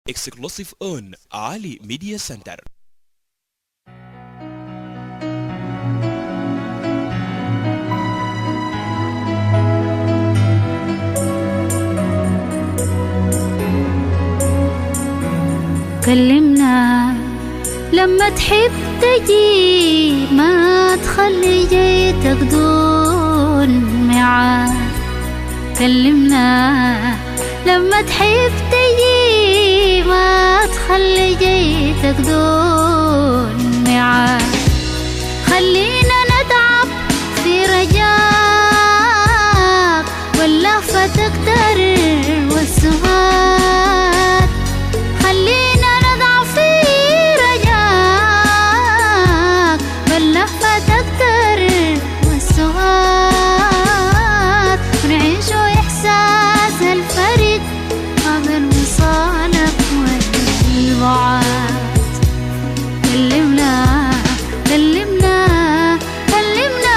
Exclusive on Ali Media Center. كلمنا لما تحب تجي، ما تخلي جيتك دون ميعاد. كلمنا لما تحب تجي، ما تخلي جيتك دون ميعاد. خلينا نتعب في رجاك، واللهفة تكتر والسهاد. خلينا نضعف في رجاك، واللهفة تكتر والسهاد. ونعيش إحساس الفرق قبل وصالك والبعاد. كلمنا كلمنا كلمنا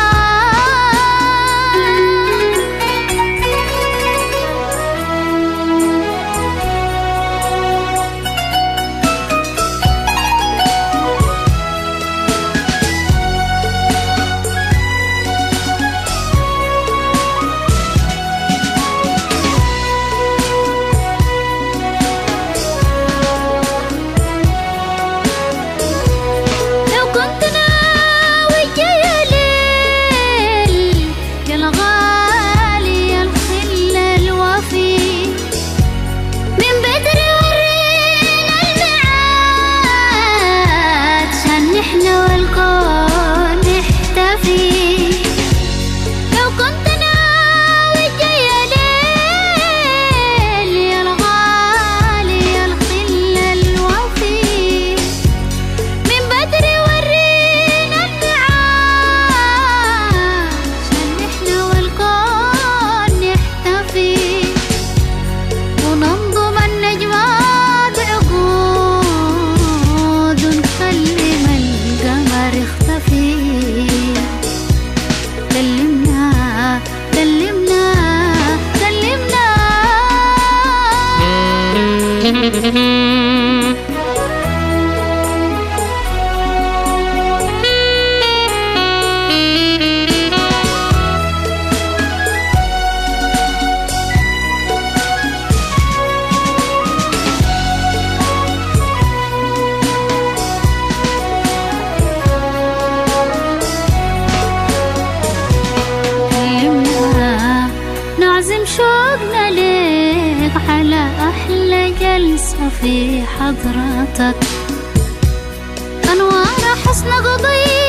نعزم شوقنا ليك على أحلى جلسة في حضرتك. أنوار حسن قضية